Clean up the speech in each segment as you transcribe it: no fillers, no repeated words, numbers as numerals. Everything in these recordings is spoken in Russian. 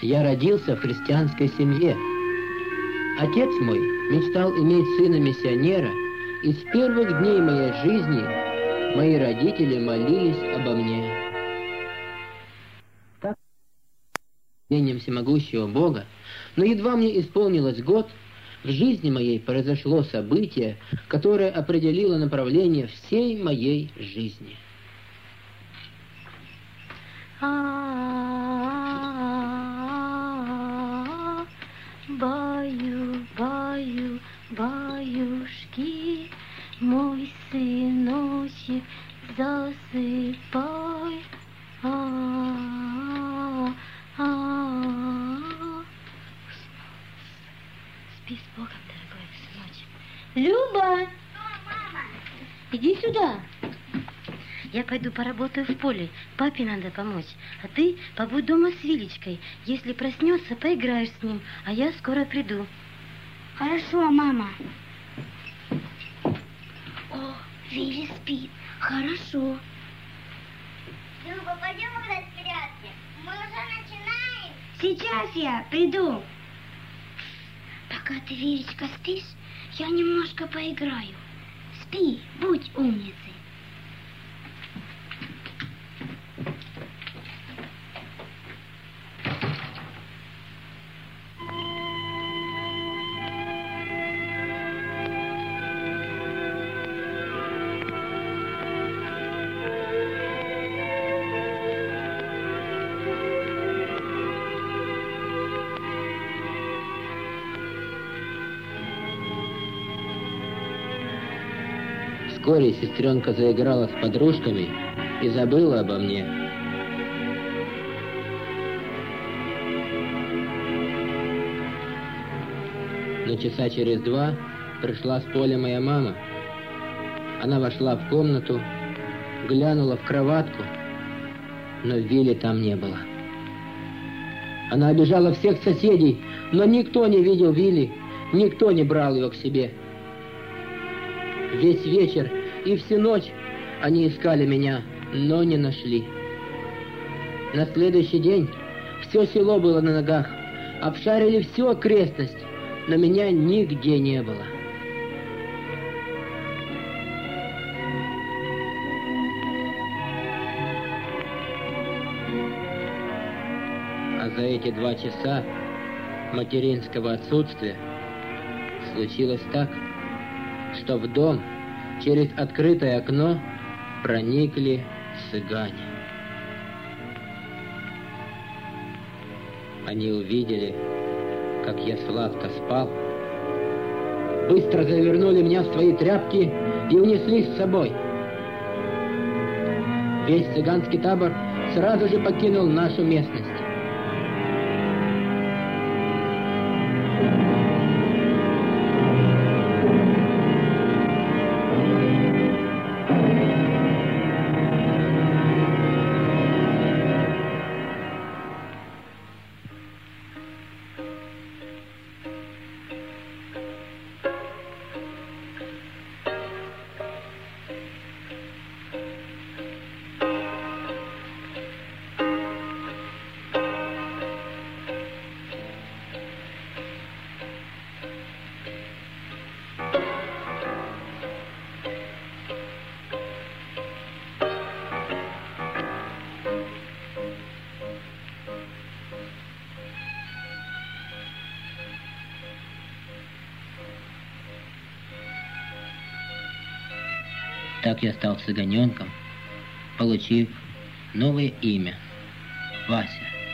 Я родился в христианской семье. Отец мой мечтал иметь сына-миссионера, и с первых дней моей жизни мои родители молились обо мне. Так, именем всемогущего Бога, но едва мне исполнилось год, в жизни моей произошло событие, которое определило направление всей моей жизни. Баю, баюшки, мой сыночек, засыпай. Спи с Богом, дорогой сыночек. Люба! Иди сюда. Я пойду поработаю в поле. Папе надо помочь. А ты побудь дома с Вилечкой. Если проснется, поиграешь с ним. А я скоро приду. Хорошо, мама. О, Вилли спит. Хорошо. Люба, пойдем играть в прятки. Мы уже начинаем. Сейчас я приду. Пока ты, Вилечка, спишь, я немножко поиграю. Спи, будь умницей. Вскоре сестренка заиграла с подружками и забыла обо мне. Но часа через 2 пришла с поля моя мама. Она вошла в комнату, глянула в кроватку, но Вилли там не было. Она обижала всех соседей, но никто не видел Вилли, никто не брал его к себе. Весь вечер и всю ночь они искали меня, но не нашли. На следующий день все село было на ногах, обшарили всю окрестность, но меня нигде не было. А за эти 2 часа материнского отсутствия случилось так, что в дом через открытое окно проникли цыгане. Они увидели, как я сладко спал, быстро завернули меня в свои тряпки и унесли с собой. Весь цыганский табор сразу же покинул нашу местность. Так я стал цыганенком, получив новое имя – Вася.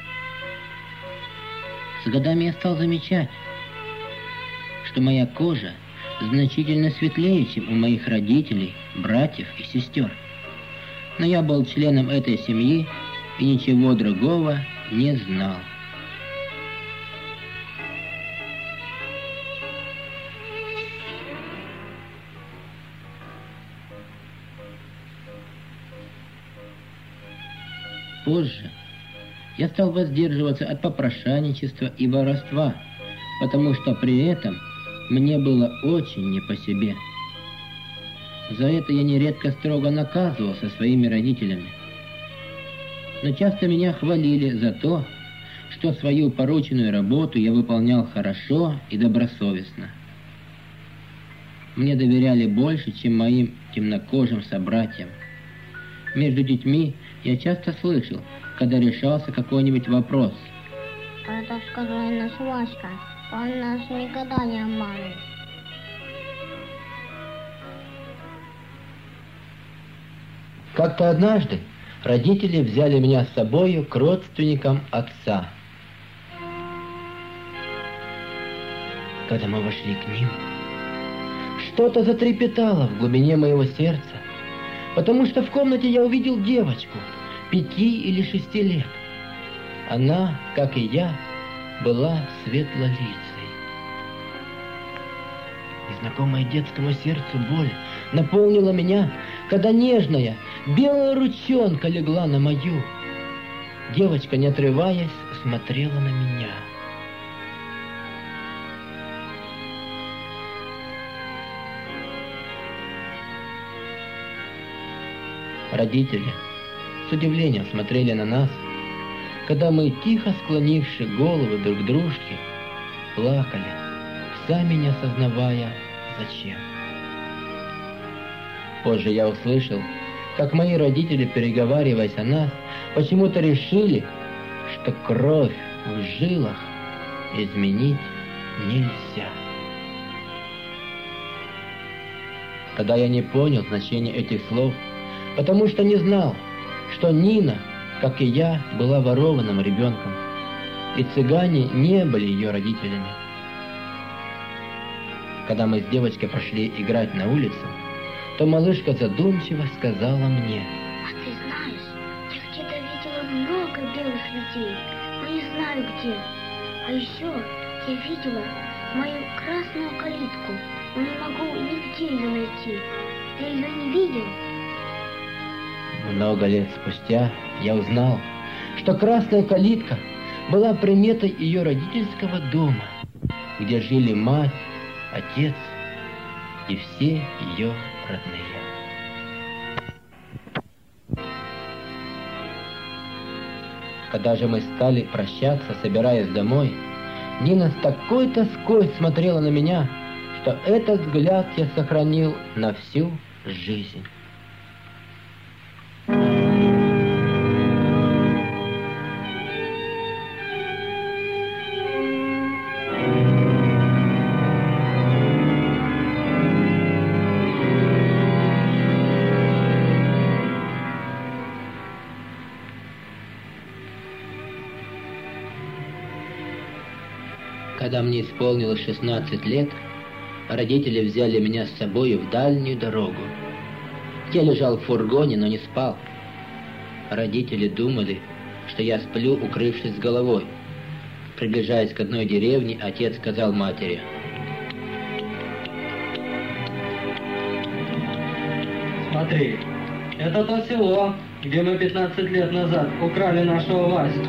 С годами я стал замечать, что моя кожа значительно светлее, чем у моих родителей, братьев и сестер. Но я был членом этой семьи и ничего другого не знал. Позже я стал воздерживаться от попрошайничества и воровства, потому что при этом мне было очень не по себе. За это я нередко строго наказывался своими родителями. Но часто меня хвалили за то, что свою порученную работу я выполнял хорошо и добросовестно. Мне доверяли больше, чем моим темнокожим собратьям. Между детьми я часто слышал, когда решался какой-нибудь вопрос. Это сказал наш Васька. Он нас никогда не обманет. Как-то однажды родители взяли меня с собою к родственникам отца. Когда мы вошли к ним, что-то затрепетало в глубине моего сердца, потому что в комнате я увидел девочку 5 или 6 лет. Она, как и я, была светлолицей. Незнакомая детскому сердцу боль наполнила меня, когда нежная белая ручонка легла на мою. Девочка, не отрываясь, смотрела на меня. Родители с удивлением смотрели на нас, когда мы, тихо склонивши головы друг к дружке, плакали, сами не осознавая, зачем. Позже я услышал, как мои родители, переговариваясь о нас, почему-то решили, что кровь в жилах изменить нельзя. Тогда я не понял значения этих слов, потому что не знал, что Нина, как и я, была ворованным ребенком, и цыгане не были ее родителями. Когда мы с девочкой пошли играть на улицу, то малышка задумчиво сказала мне: А ты знаешь, я где-то видела много белых людей, но не знаю где. А еще я видела мою красную калитку, но не могу нигде ее найти. Ты ее не видел? Много лет спустя я узнал, что красная калитка была приметой ее родительского дома, где жили мать, отец и все ее родные. Когда же мы стали прощаться, собираясь домой, Нина с такой тоской смотрела на меня, что этот взгляд я сохранил на всю жизнь. Когда мне исполнилось 16 лет, родители взяли меня с собой в дальнюю дорогу. Я лежал в фургоне, но не спал. Родители думали, что я сплю, укрывшись с головой. Приближаясь к одной деревне, отец сказал матери: «Смотри, это то село, где мы 15 лет назад украли нашего Васю.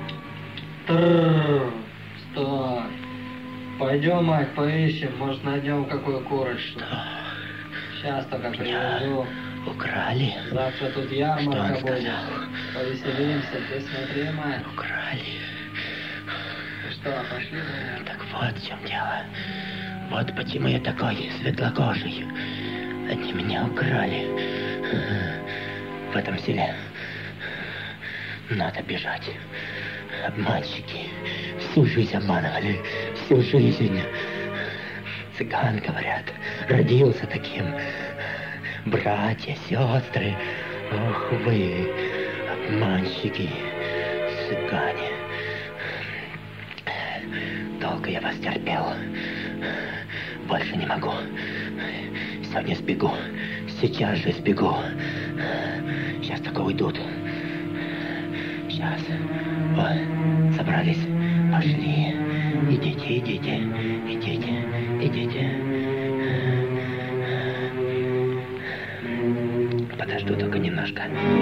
Стой. Пойдем, мать, поищем, может, найдем какую курочку. Сейчас только привезу. Украли? Завтра тут ярмарка будет. Повеселимся, ты смотри, мать. Украли. Ну что, пошли, наверное? Так вот в чем дело. Вот почему я такой светлокожий. Они меня украли. В этом селе надо бежать. Обманщики всю жизнь обманывали, всю жизнь. Цыган, говорят, родился таким. Братья, сестры, ох вы, обманщики, цыгане. Долго я вас терпел. Больше не могу. Сегодня сбегу. Сейчас же сбегу. Сейчас только уйдут. Сейчас. Вот, собрались. Пошли. Идите, идите. Идите, идите. Подожду только немножко.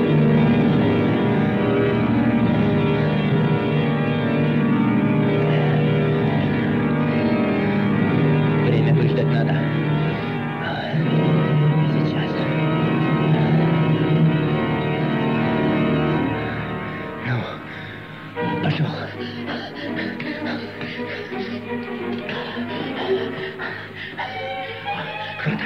Время выждать надо. Сейчас. Ну, Пошел. Хата.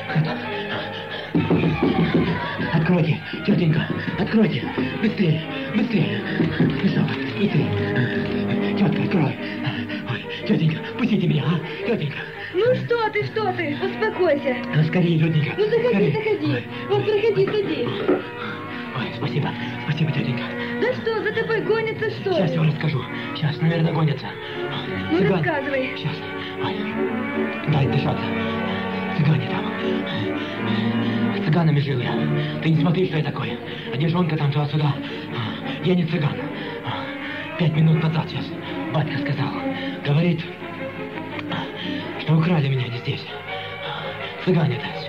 Откройте, тетенька, откройте. Быстрее. Пошел, быстрее. Тетка, открой. Ой, тетенька, пустите меня, а? Тетенька. Ну что ты, успокойся. Ну, скорее, тетенька. Ну, заходи. Ой. Вот, проходи, садись. Ой, спасибо, тетенька. Да что, за тобой гонятся, что ли? Сейчас я вам расскажу. Сейчас, наверное, гонятся. Ну, Цыгане. рассказывай. Сейчас. Ой. Дай дышаться. Цыгане там. С цыганами жил я. Ты не смотри, что я такое. Одежонка там туда-сюда. Я не цыган. 5 минут назад сейчас батька сказал. Говорит, что украли меня не здесь. Цыгане дальше.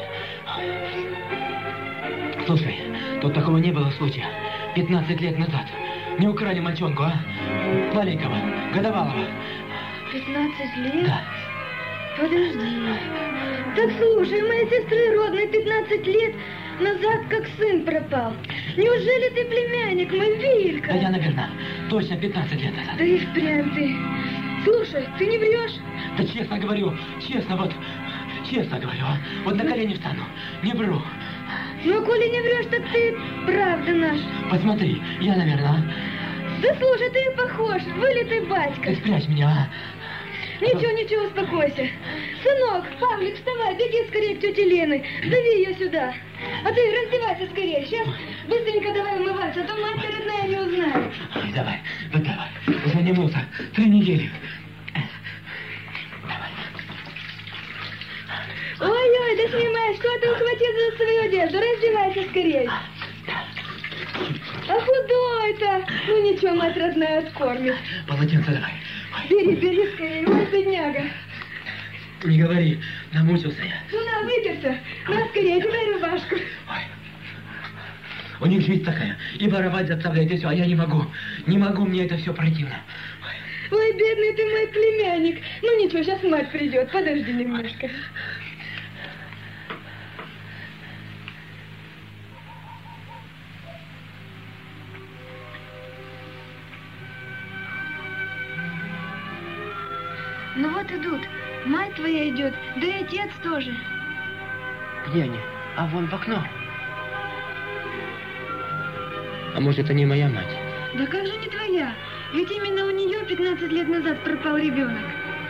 Слушай, тут такого не было случая. 15 лет назад. Не украли мальчонку, а? Маленького, годовалого. 15 лет? Да. Подожди. Так слушай, моей сестры родной 15 лет назад как сын пропал. Неужели ты племянник мой, Вилька? Да я, наверное, точно 15 лет назад. Да и впрямь ты. Слушай, ты не врешь? Да честно говорю, честно говорю, а? Вот на колени встану, не вру. Ну, коли не врешь, так ты правда наш. Посмотри, я, наверное, а? Да слушай, ты и похож, вылитый батька. Ты спрячь меня, а? Ничего, успокойся. Сынок, Павлик, вставай, беги скорее к тете Лены. Зови ее сюда. А ты раздевайся скорее. Сейчас быстренько давай умываться, а то мать родная не узнает. Ой, давай, уже не мылся 3 недели. Ой-ой, да снимай, что ты ухватился за свою одежду? Раздевайся скорее. А худой-то. Ну ничего, мать родная откормит. Полотенце давай. Бери скорее, ой, бедняга. Не говори, намучился я. Ну на, выперся. На скорее, тебе рубашку. Ой. У них жизнь такая. И воровать заставляют, и все, а я не могу. Не могу, мне это все противно. Ой, бедный ты мой племянник. Ну ничего, сейчас мать придет. Подожди немножко. Ну вот идут. Мать твоя идет, да и отец тоже. Где они? А вон в окно. А может, это не моя мать? Да как же не твоя? Ведь именно у нее 15 лет назад пропал ребенок.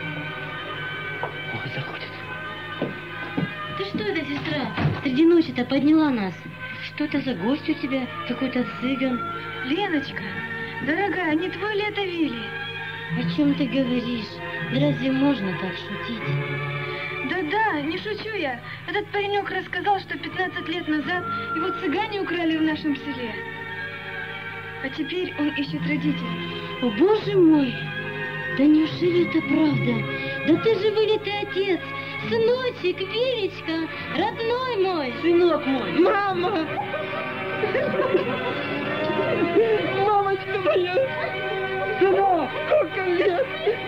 Ой, заходит. Ты что это, сестра? Среди ночи-то подняла нас. Что это за гость у тебя? Какой-то цыган. Леночка, дорогая, не твой ли это Вилли? О чем ты говоришь? Да разве можно так шутить? Да-да, не шучу я. Этот паренек рассказал, что 15 лет назад его цыгане украли в нашем селе. А теперь он ищет родителей. О, боже мой! Да неужели это правда? Да ты же вылитый отец! Сыночек, Вилечка, родной мой! Сынок мой! Мама! Мамочка моя! Сынок, сколько лет!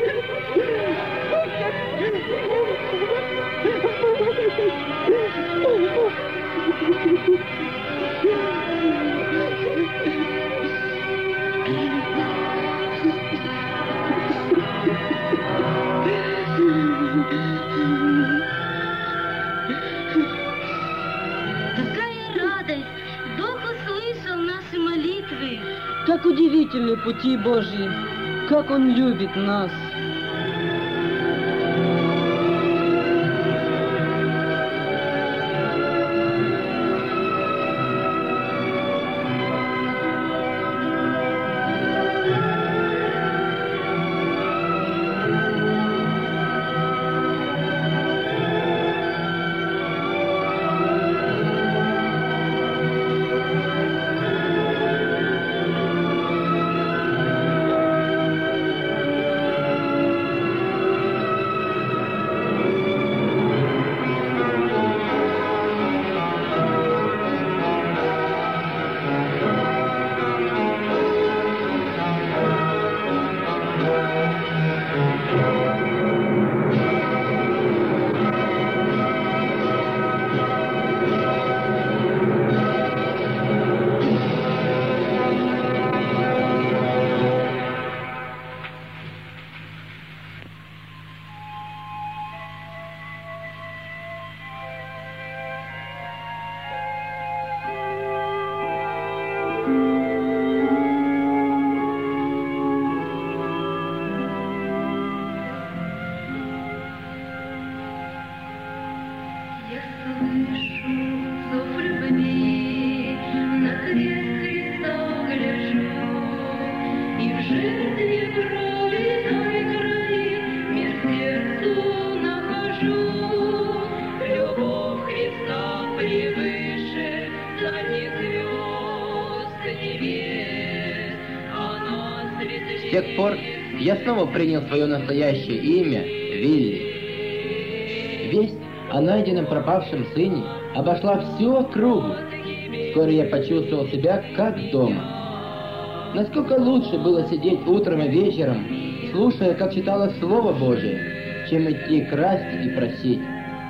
Какая радость! Бог услышал наши молитвы. Как удивительны пути Божьи, как Он любит нас. С тех пор я снова принял свое настоящее имя Вилли. Весть о найденном пропавшем сыне обошла всю округу. Вскоре я почувствовал себя как дома. Насколько лучше было сидеть утром и вечером, слушая, как читалось Слово Божие, чем идти красть и просить.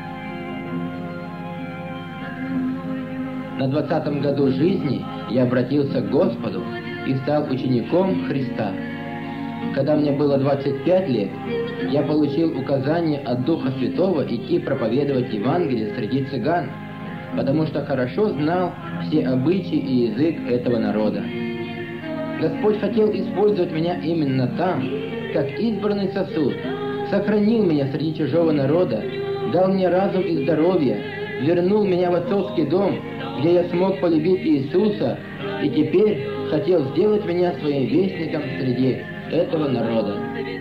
На 20-м году жизни я обратился к Господу и стал учеником Христа. Когда мне было 25 лет, я получил указание от Духа Святого идти проповедовать Евангелие среди цыган, потому что хорошо знал все обычаи и язык этого народа. Господь хотел использовать меня именно там, как избранный сосуд, сохранил меня среди чужого народа, дал мне разум и здоровье, вернул меня в отцовский дом, где я смог полюбить Иисуса, и теперь хотел сделать меня своим вестником среди этого народа.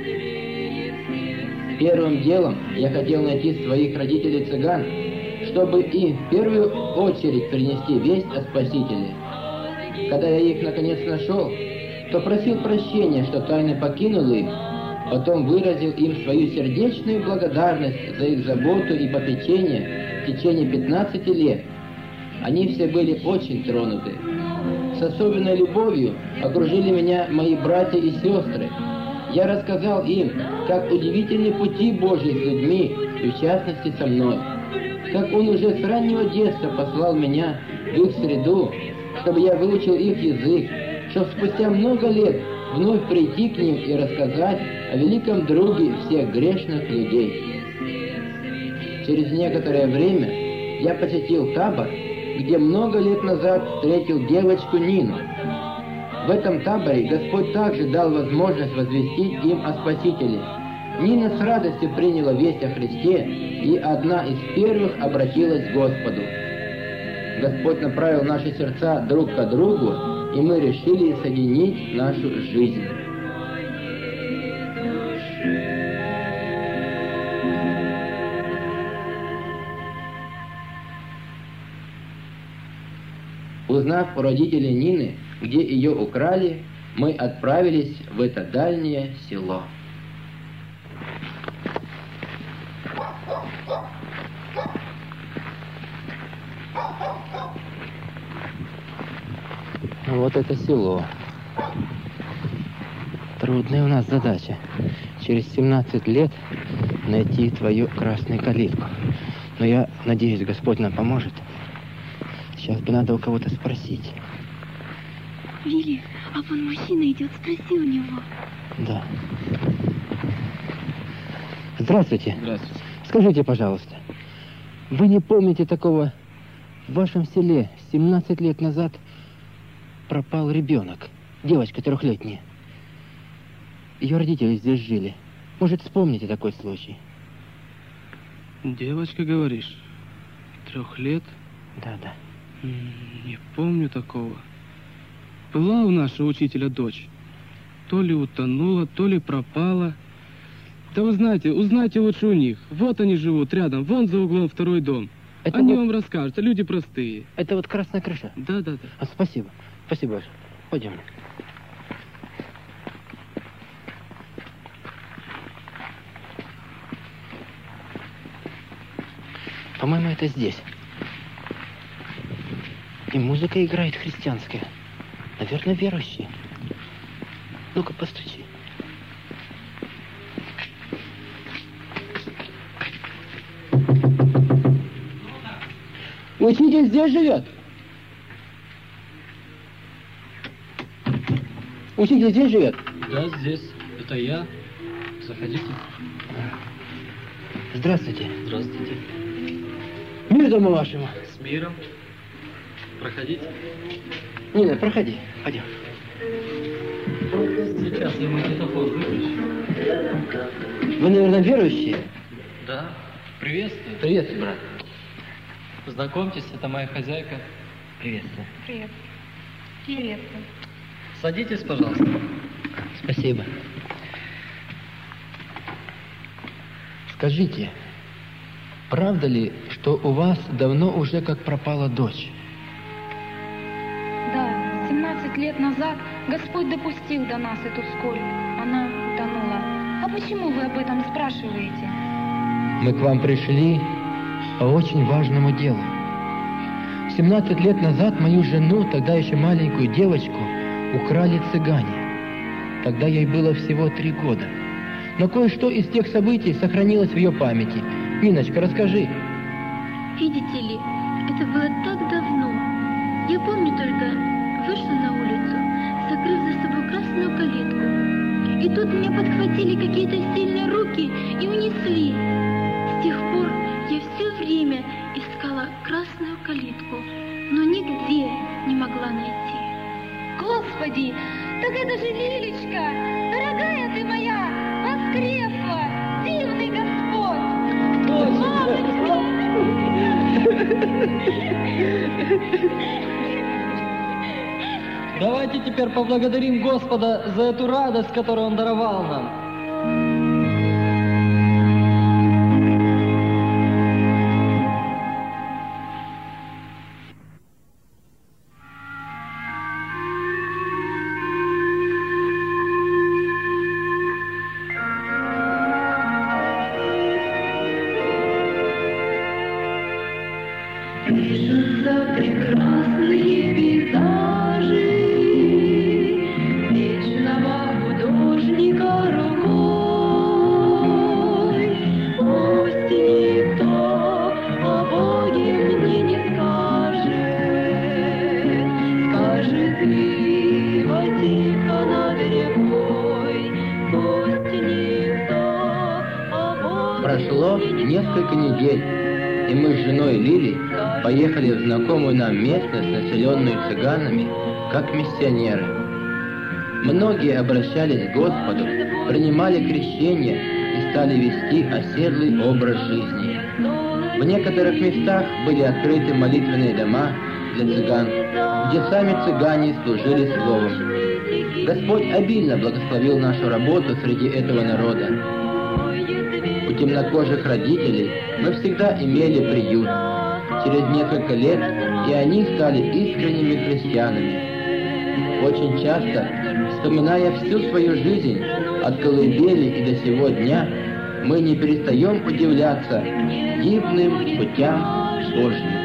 Первым делом я хотел найти своих родителей-цыган, чтобы им в первую очередь принести весть о Спасителе. Когда я их наконец нашел, то просил прощения, что тайно покинул их, потом выразил им свою сердечную благодарность за их заботу и попечение в течение 15 лет. Они все были очень тронуты. С особенной любовью окружили меня мои братья и сестры. Я рассказал им, как удивительны пути Божьи с людьми, и в частности со мной. Как Он уже с раннего детства послал меня в их среду, чтобы я выучил их язык, чтобы спустя много лет вновь прийти к ним и рассказать о великом друге всех грешных людей. Через некоторое время я посетил табор, где много лет назад встретил девочку Нину. В этом таборе Господь также дал возможность возвестить им о Спасителе. Нина с радостью приняла весть о Христе, и одна из первых обратилась к Господу. Господь направил наши сердца друг к другу, и мы решили соединить нашу жизнь. Узнав у родителей Нины, где ее украли, мы отправились в это дальнее село. Вот это село. Трудная у нас задача. Через 17 лет найти твою красную калитку. Но я надеюсь, Господь нам поможет. Сейчас бы надо у кого-то спросить. Вилли, а вон мужчина идет, спроси у него. Да. Здравствуйте. Здравствуйте. Скажите, пожалуйста, вы не помните такого? В вашем селе 17 лет назад пропал ребенок, девочка 3-летняя. Ее родители здесь жили. Может, вспомните такой случай? Девочка, говоришь? 3 лет? Да. Не помню такого. Была у нашего учителя дочь. То ли утонула, то ли пропала. Да вы знаете, узнайте лучше у них. Вот они живут рядом, вон за углом 2-й дом. Это они вот... вам расскажут, люди простые. Это вот красная крыша? Да. Спасибо. Спасибо большое. Пойдем. По-моему, это здесь. И музыка играет христианская. Наверное, верующие. Ну-ка, постучи. Учитель здесь живет? Учитель здесь живет? Да, здесь. Это я. Заходите. Здравствуйте. Здравствуйте. Мир дому вашему. С миром. Проходите. Нина, проходи. Пойдем. Сейчас я магнитофон выключу. Вы, наверное, верующие? Да. Приветствую. Приветствую, брат. Знакомьтесь, это моя хозяйка. Приветствую. Привет. Приветствую. Садитесь, пожалуйста. Спасибо. Скажите, правда ли, что у вас давно уже как пропала дочь? Да, 17 лет назад Господь допустил до нас эту скорбь. она утонула. А почему вы об этом спрашиваете? Мы к вам пришли по очень важному делу. 17 лет назад мою жену, тогда еще маленькую девочку, украли цыгане. Тогда ей было всего 3 года. Но кое-что из тех событий сохранилось в ее памяти. Ниночка, расскажи. Видите ли, это было так давно. Я помню только, вышла на улицу, закрыв за собой красную калитку. И тут меня подхватили какие-то сильные руки и унесли. С тех пор я все время искала красную калитку, но нигде не могла найти. Господи, так это же Лилечка! Дорогая ты моя, воскресла! Дивный Господь! Давайте теперь поблагодарим Господа за эту радость, которую Он даровал нам. Пишутся прекрасные пейзажи вечного художника рукой. Пусть никто о Боге мне не скажет, скажет ива тихо над рекой. Пусть никто о Боге Прошло мне не несколько недель, и мы с женой Лили поехали в знакомую нам местность, населенную цыганами, как миссионеры. Многие обращались к Господу, принимали крещение и стали вести оседлый образ жизни. В некоторых местах были открыты молитвенные дома для цыган, где сами цыгане служили словом. Господь обильно благословил нашу работу среди этого народа. У темнокожих родителей мы всегда имели приют. Через несколько лет и они стали искренними христианами. Очень часто, вспоминая всю свою жизнь, от колыбели и до сего дня, мы не перестаем удивляться дивным путям Божьим.